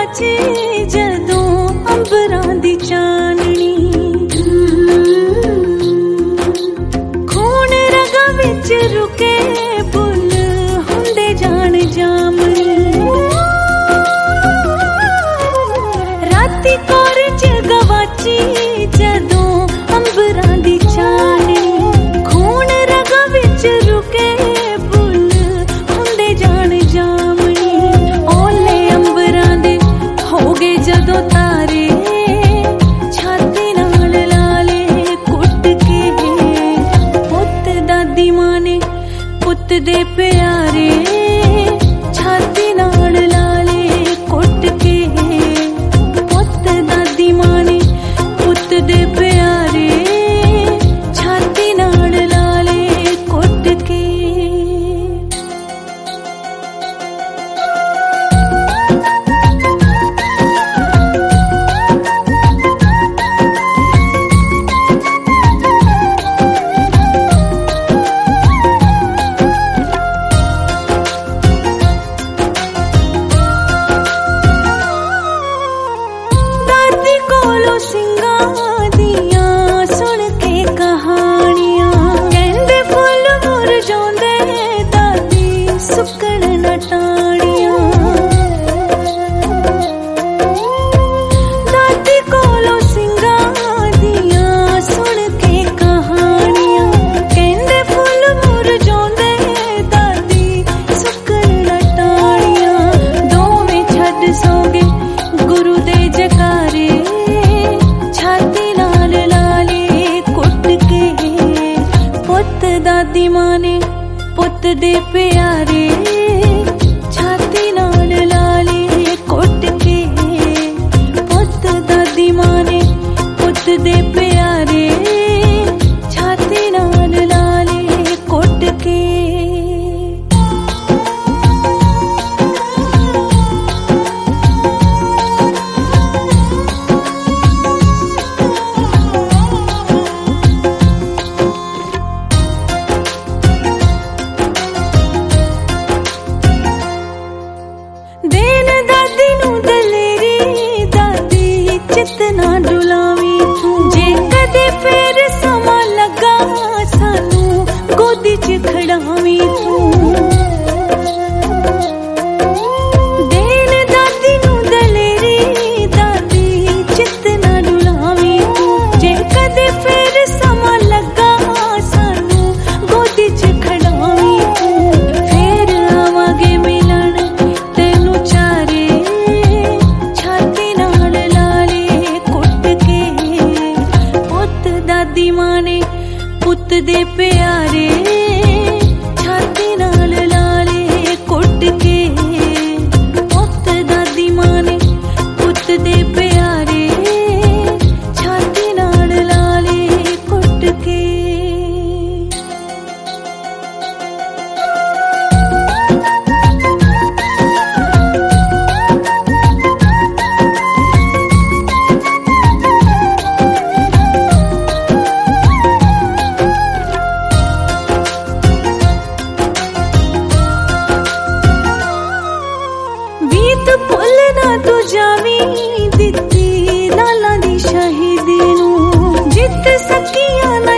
च जदों अंबरां दी चाननी, खून रगा विच रुके बुल हुंदे जान जामनी। राती कोर च गवाची जदों अंबरां दी चाननी, खून रगा विच रुके बुल हुंदे जान जामनी। ओले अंबरां दे हो गए जदों तारे, छाती नाल लाले कुट के, पुत दादी मां ने पुत दे प्यारे, छाती नाल लाले कुट के, पुत दादी मां ने पुत दे प्यारे, छाती नाल लाले कुट के। दादी कोलों सिंगां दियां सुन के कहानियां, कहंदे फुल मुरझाउंदे दादी सुकण न टाणियां। दादी कोलों सिंगां दियां सुन के कहानियां, कहंदे फुल मुरझाउंदे दादी सुकण न टाणियां। दोवें छड्ड सोगे गुरु दे जकारे, छाती नाल लाले कुट के, पुत दादी मां ने पुत दे प्यारे, छाती नाल लाले कुट के, पुत दादी मां ने पुत दे प्यारे, छाती नाल लाले कुट के। देन दादी नू दलेरी, दादी चित ना डुलावी तू, जे कदे फेर समा लगा सानू गोदी च खड़ावी तू। देन दादी नू दलेरी, दादी चित ना डुलावी तू, जे कदे फेर समा लगा सानू गोदी च खड़ावी तू। फेर आवांगे मिलन तेनू चारे, छाती नाल लाले कुट के, पुत दादी मां ने पुत दे प्यारे, छाती नाल लाले कुट के, पुत दादी मां ने पुत दे प्यारे, छाती नाल लाले कुट के। बीत भुल ना तू जावी दित्ती लाला दी शहीदी नू, जित सकियां ना